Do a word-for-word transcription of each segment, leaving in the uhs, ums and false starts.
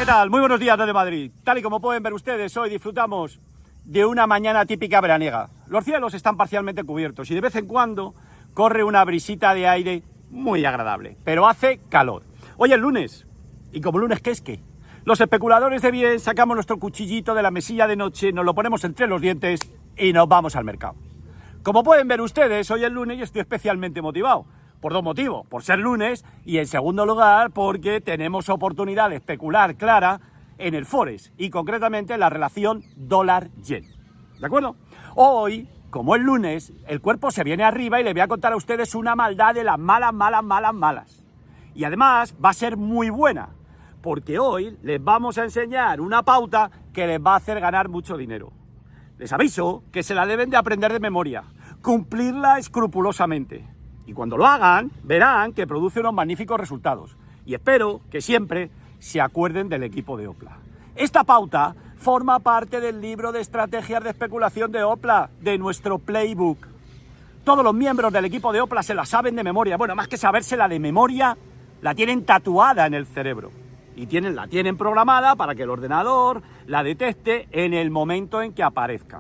tal? Muy buenos días desde Madrid. Tal y como pueden ver ustedes, hoy disfrutamos de una mañana típica veraniega. Los cielos están parcialmente cubiertos y de vez en cuando corre una brisita de aire muy agradable, pero hace calor. Hoy es lunes, y como lunes que es que, los especuladores de bien sacamos nuestro cuchillito de la mesilla de noche, nos lo ponemos entre los dientes y nos vamos al mercado. Como pueden ver ustedes, hoy es lunes y estoy especialmente motivado. Por dos motivos, por ser lunes y en segundo lugar porque tenemos oportunidad de especular clara en el Forex y concretamente en la relación dólar-yen. ¿De acuerdo? Hoy, como es lunes, el cuerpo se viene arriba y le voy a contar a ustedes una maldad de las malas, malas, malas, malas. Y además va a ser muy buena, porque hoy les vamos a enseñar una pauta que les va a hacer ganar mucho dinero. Les aviso que se la deben de aprender de memoria, cumplirla escrupulosamente. Y cuando lo hagan, verán que produce unos magníficos resultados. Y espero que siempre se acuerden del equipo de Opla. Esta pauta forma parte del libro de estrategias de especulación de Opla, de nuestro playbook. Todos los miembros del equipo de Opla se la saben de memoria. Bueno, más que sabérsela de memoria, la tienen tatuada en el cerebro. Y tienen, la tienen programada para que el ordenador la detecte en el momento en que aparezca.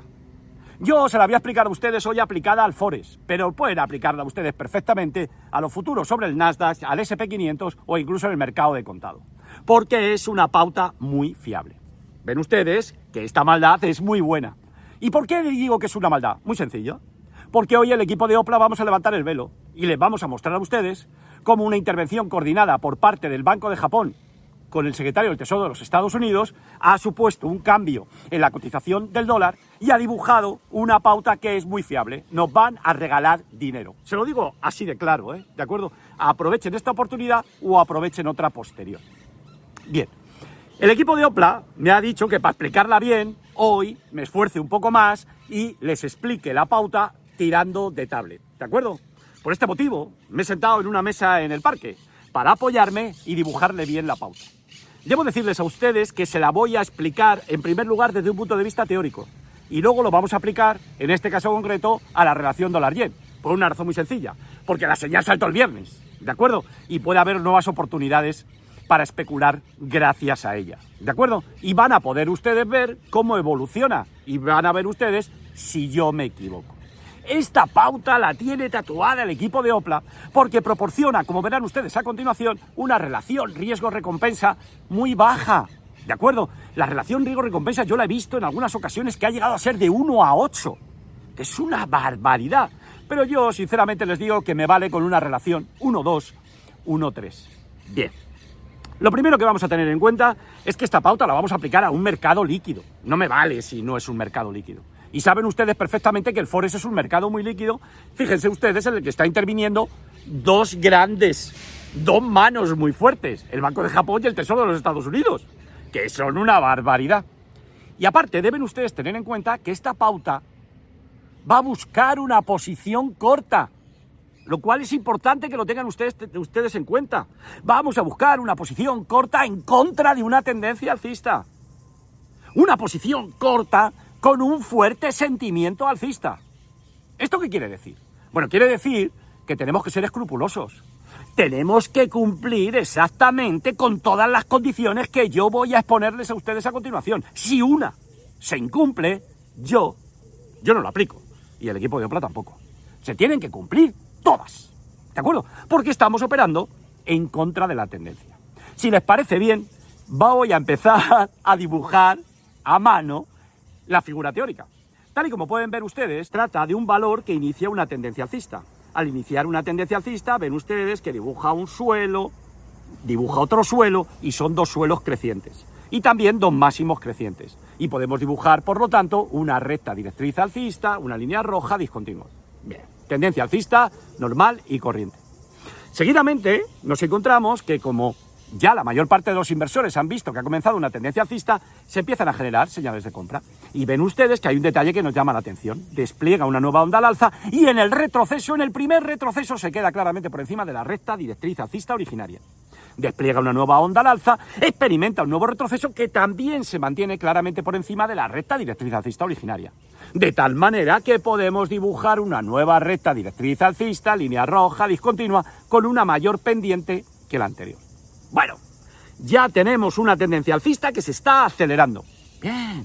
Yo se la voy a explicar a ustedes hoy aplicada al Forex, pero pueden aplicarla a ustedes perfectamente a los futuros sobre el Nasdaq, al ese and pe quinientos o incluso en el mercado de contado, porque es una pauta muy fiable. Ven ustedes que esta maldad es muy buena. ¿Y por qué digo que es una maldad? Muy sencillo. Porque hoy el equipo de Opla vamos a levantar el velo y les vamos a mostrar a ustedes cómo una intervención coordinada por parte del Banco de Japón con el secretario del Tesoro de los Estados Unidos ha supuesto un cambio en la cotización del dólar y ha dibujado una pauta que es muy fiable. Nos van a regalar dinero. Se lo digo así de claro, ¿eh? ¿De acuerdo? Aprovechen esta oportunidad o aprovechen otra posterior. Bien, el equipo de Opla me ha dicho que para explicarla bien, hoy me esfuerce un poco más y les explique la pauta tirando de tablet. ¿De acuerdo? Por este motivo, me he sentado en una mesa en el parque para apoyarme y dibujarle bien la pauta. Debo decirles a ustedes que se la voy a explicar en primer lugar desde un punto de vista teórico y luego lo vamos a aplicar, en este caso concreto, a la relación dólar-yen, por una razón muy sencilla, porque la señal saltó el viernes, ¿de acuerdo? Y puede haber nuevas oportunidades para especular gracias a ella, ¿de acuerdo? Y van a poder ustedes ver cómo evoluciona y van a ver ustedes si yo me equivoco. Esta pauta la tiene tatuada el equipo de Opla porque proporciona, como verán ustedes a continuación, una relación riesgo-recompensa muy baja, ¿de acuerdo? La relación riesgo-recompensa yo la he visto en algunas ocasiones que ha llegado a ser de uno a ocho, que es una barbaridad. Pero yo, sinceramente, les digo que me vale con una relación uno dos, uno tres. Bien. Lo primero que vamos a tener en cuenta es que esta pauta la vamos a aplicar a un mercado líquido. No me vale si no es un mercado líquido. Y saben ustedes perfectamente que el Forex es un mercado muy líquido. Fíjense ustedes en el que está interviniendo dos grandes, dos manos muy fuertes, el Banco de Japón y el Tesoro de los Estados Unidos, que son una barbaridad. Y aparte deben ustedes tener en cuenta que esta pauta va a buscar una posición corta, lo cual es importante que lo tengan ustedes, ustedes en cuenta. Vamos a buscar una posición corta en contra de una tendencia alcista. Una posición corta con un fuerte sentimiento alcista. ¿Esto qué quiere decir? Bueno, quiere decir que tenemos que ser escrupulosos. Tenemos que cumplir exactamente con todas las condiciones que yo voy a exponerles a ustedes a continuación. Si una se incumple, yo, yo no lo aplico. Y el equipo de Opla tampoco. Se tienen que cumplir todas. ¿De acuerdo? Porque estamos operando en contra de la tendencia. Si les parece bien, voy a empezar a dibujar a mano la figura teórica. Tal y como pueden ver ustedes, trata de un valor que inicia una tendencia alcista. Al iniciar una tendencia alcista, ven ustedes que dibuja un suelo, dibuja otro suelo y son dos suelos crecientes. Y también dos máximos crecientes. Y podemos dibujar, por lo tanto, una recta directriz alcista, una línea roja discontinua. Bien, tendencia alcista, normal y corriente. Seguidamente nos encontramos que como ya la mayor parte de los inversores han visto que ha comenzado una tendencia alcista, se empiezan a generar señales de compra. Y ven ustedes que hay un detalle que nos llama la atención. Despliega una nueva onda al alza y en el retroceso, en el primer retroceso, se queda claramente por encima de la recta directriz alcista originaria. Despliega una nueva onda al alza, experimenta un nuevo retroceso que también se mantiene claramente por encima de la recta directriz alcista originaria. De tal manera que podemos dibujar una nueva recta directriz alcista, línea roja, discontinua, con una mayor pendiente que la anterior. Bueno, ya tenemos una tendencia alcista que se está acelerando. Bien.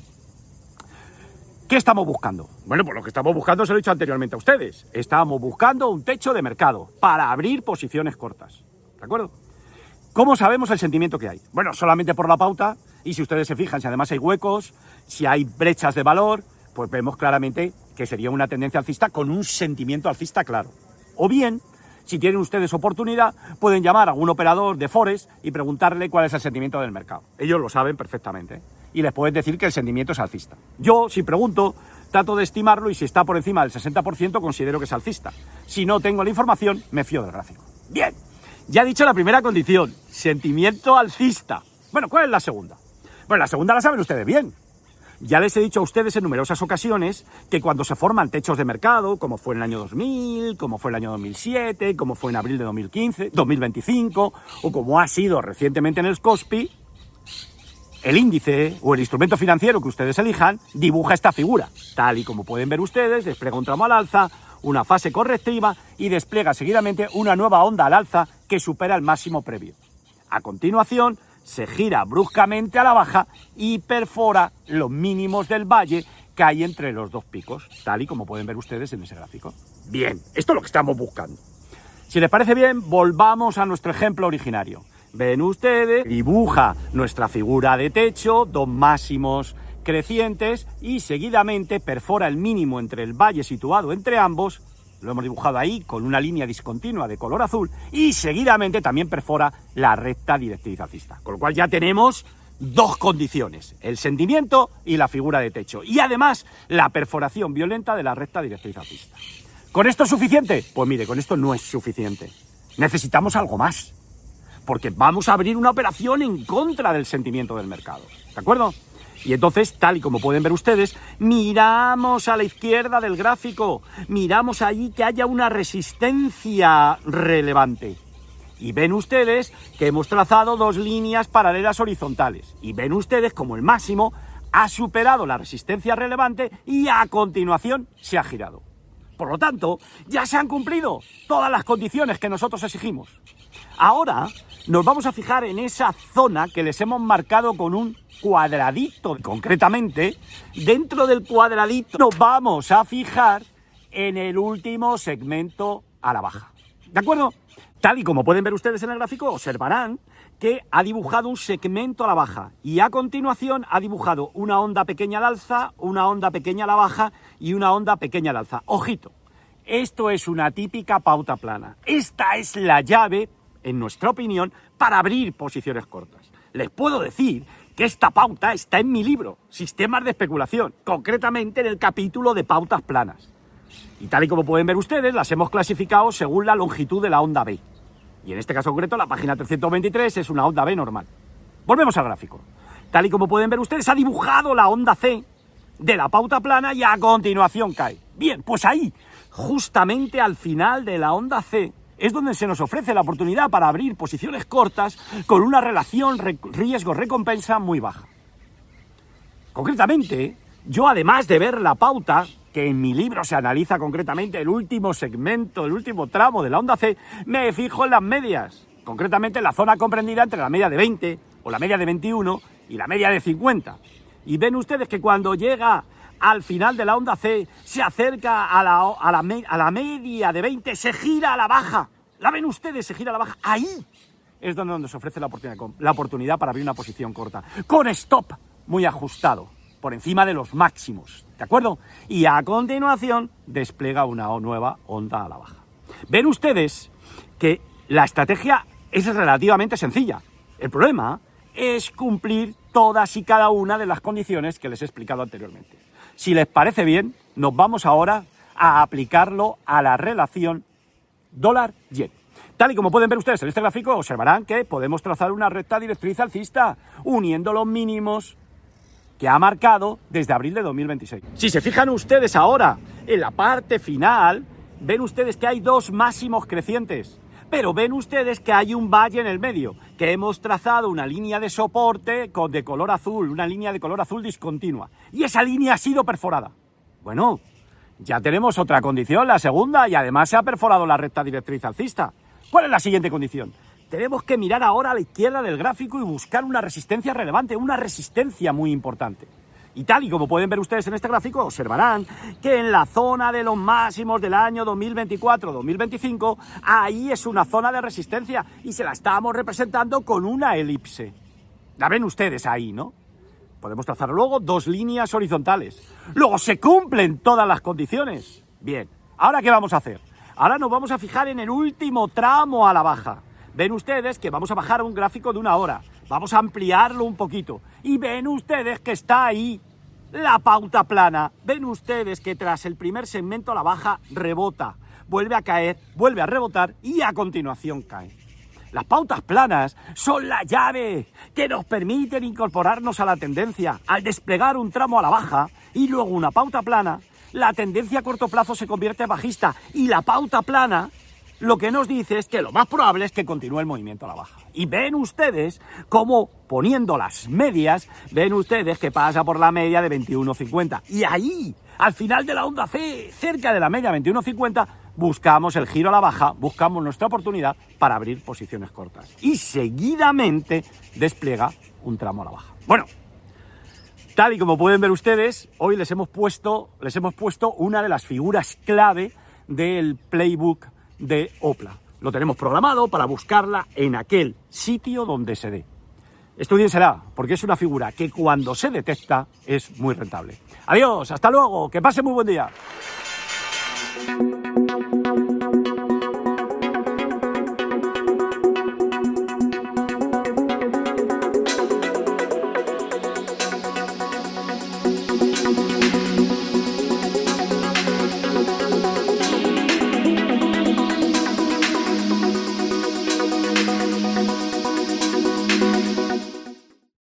¿Qué estamos buscando? Bueno, pues lo que estamos buscando se lo he dicho anteriormente a ustedes. Estamos buscando un techo de mercado para abrir posiciones cortas. ¿De acuerdo? ¿Cómo sabemos el sentimiento que hay? Bueno, solamente por la pauta, y si ustedes se fijan, si además hay huecos, si hay brechas de valor, pues vemos claramente que sería una tendencia alcista con un sentimiento alcista claro. O bien, si tienen ustedes oportunidad, pueden llamar a algún operador de Forex y preguntarle cuál es el sentimiento del mercado. Ellos lo saben perfectamente y les pueden decir que el sentimiento es alcista. Yo, si pregunto, trato de estimarlo y si está por encima del sesenta por ciento considero que es alcista. Si no tengo la información, me fío del gráfico. Bien, ya he dicho la primera condición, sentimiento alcista. Bueno, ¿cuál es la segunda? Bueno, la segunda la saben ustedes bien. Ya les he dicho a ustedes en numerosas ocasiones que cuando se forman techos de mercado, como fue en el año dos mil, como fue en el año dos mil siete, como fue en abril de dos mil quince, dos mil veinticinco, o como ha sido recientemente en el Kospi, el índice o el instrumento financiero que ustedes elijan dibuja esta figura. Tal y como pueden ver ustedes, despliega un tramo al alza, una fase correctiva y despliega seguidamente una nueva onda al alza que supera el máximo previo. A continuación, se gira bruscamente a la baja y perfora los mínimos del valle que hay entre los dos picos, tal y como pueden ver ustedes en ese gráfico. Bien, esto es lo que estamos buscando. Si les parece bien, volvamos a nuestro ejemplo originario. Ven ustedes, dibuja nuestra figura de techo, dos máximos crecientes y seguidamente perfora el mínimo entre el valle situado entre ambos. Lo hemos dibujado ahí con una línea discontinua de color azul y seguidamente también perfora la recta directriz alcista. Con lo cual ya tenemos dos condiciones, el sentimiento y la figura de techo. Y además la perforación violenta de la recta directriz alcista. ¿Con esto es suficiente? Pues mire, con esto no es suficiente. Necesitamos algo más. Porque vamos a abrir una operación en contra del sentimiento del mercado. ¿De acuerdo? Y entonces, tal y como pueden ver ustedes, miramos a la izquierda del gráfico, miramos allí que haya una resistencia relevante. Y ven ustedes que hemos trazado dos líneas paralelas horizontales. Y ven ustedes como el máximo ha superado la resistencia relevante y a continuación se ha girado. Por lo tanto, ya se han cumplido todas las condiciones que nosotros exigimos. Ahora nos vamos a fijar en esa zona que les hemos marcado con un cuadradito. Concretamente, dentro del cuadradito nos vamos a fijar en el último segmento a la baja. ¿De acuerdo? Tal y como pueden ver ustedes en el gráfico, observarán que ha dibujado un segmento a la baja y a continuación ha dibujado una onda pequeña al alza, una onda pequeña a la baja y una onda pequeña al alza. Ojito, esto es una típica pauta plana. Esta es la llave, en nuestra opinión, para abrir posiciones cortas. Les puedo decir que esta pauta está en mi libro, Sistemas de Especulación, concretamente en el capítulo de pautas planas. Y tal y como pueden ver ustedes, las hemos clasificado según la longitud de la onda B. Y en este caso concreto, la página trescientos veintitrés es una onda B normal. Volvemos al gráfico. Tal y como pueden ver ustedes, ha dibujado la onda C de la pauta plana y a continuación cae. Bien, pues ahí, justamente al final de la onda C, es donde se nos ofrece la oportunidad para abrir posiciones cortas con una relación riesgo-recompensa muy baja. Concretamente, yo además de ver la pauta, que en mi libro se analiza concretamente el último segmento, el último tramo de la onda C, me fijo en las medias, concretamente en la zona comprendida entre la media de veinte o la media de veintiuno y la media de cincuenta. Y ven ustedes que cuando llega al final de la onda C, se acerca a la, a la, me, a la media de veinte, se gira a la baja. ¿La ven ustedes? Se gira a la baja. Ahí es donde nos ofrece la oportunidad, la oportunidad para abrir una posición corta, con stop muy ajustado, por encima de los máximos, ¿de acuerdo? Y a continuación despliega una nueva onda a la baja. Ven ustedes que la estrategia es relativamente sencilla. El problema es cumplir todas y cada una de las condiciones que les he explicado anteriormente. Si les parece bien, nos vamos ahora a aplicarlo a la relación dólar-yen. Tal y como pueden ver ustedes en este gráfico, observarán que podemos trazar una recta directriz alcista uniendo los mínimos que ha marcado desde abril de dos mil veintiséis. Si se fijan ustedes ahora en la parte final, ven ustedes que hay dos máximos crecientes, pero ven ustedes que hay un valle en el medio, que hemos trazado una línea de soporte de color azul, una línea de color azul discontinua, y esa línea ha sido perforada. Bueno, ya tenemos otra condición, la segunda, y además se ha perforado la recta directriz alcista. ¿Cuál es la siguiente condición? tenemos que mirar ahora a la izquierda del gráfico y buscar una resistencia relevante, una resistencia muy importante. Y tal y como pueden ver ustedes en este gráfico, observarán que en la zona de los máximos del año dos mil veinticuatro dos mil veinticinco, ahí es una zona de resistencia y se la estamos representando con una elipse. La ven ustedes ahí, ¿no? Podemos trazar luego dos líneas horizontales. Luego se cumplen todas las condiciones. Bien, ¿ahora qué vamos a hacer? Ahora nos vamos a fijar en el último tramo a la baja. Ven ustedes que vamos a bajar un gráfico de una hora. Vamos a ampliarlo un poquito. Y ven ustedes que está ahí la pauta plana. Ven ustedes que tras el primer segmento a la baja rebota, vuelve a caer, vuelve a rebotar y a continuación cae. Las pautas planas son la llave que nos permiten incorporarnos a la tendencia. Al desplegar un tramo a la baja y luego una pauta plana, la tendencia a corto plazo se convierte en bajista y la pauta plana lo que nos dice es que lo más probable es que continúe el movimiento a la baja. Y ven ustedes cómo, poniendo las medias, ven ustedes que pasa por la media de veintiuno cincuenta. Y ahí, al final de la onda C, cerca de la media veintiuno cincuenta, buscamos el giro a la baja, buscamos nuestra oportunidad para abrir posiciones cortas. Y seguidamente despliega un tramo a la baja. Bueno, tal y como pueden ver ustedes, hoy les hemos puesto, les hemos puesto una de las figuras clave del playbook de Opla. Lo tenemos programado para buscarla en aquel sitio donde se dé. Estudiensela, porque es una figura que cuando se detecta es muy rentable. Adiós, hasta luego, que pase muy buen día.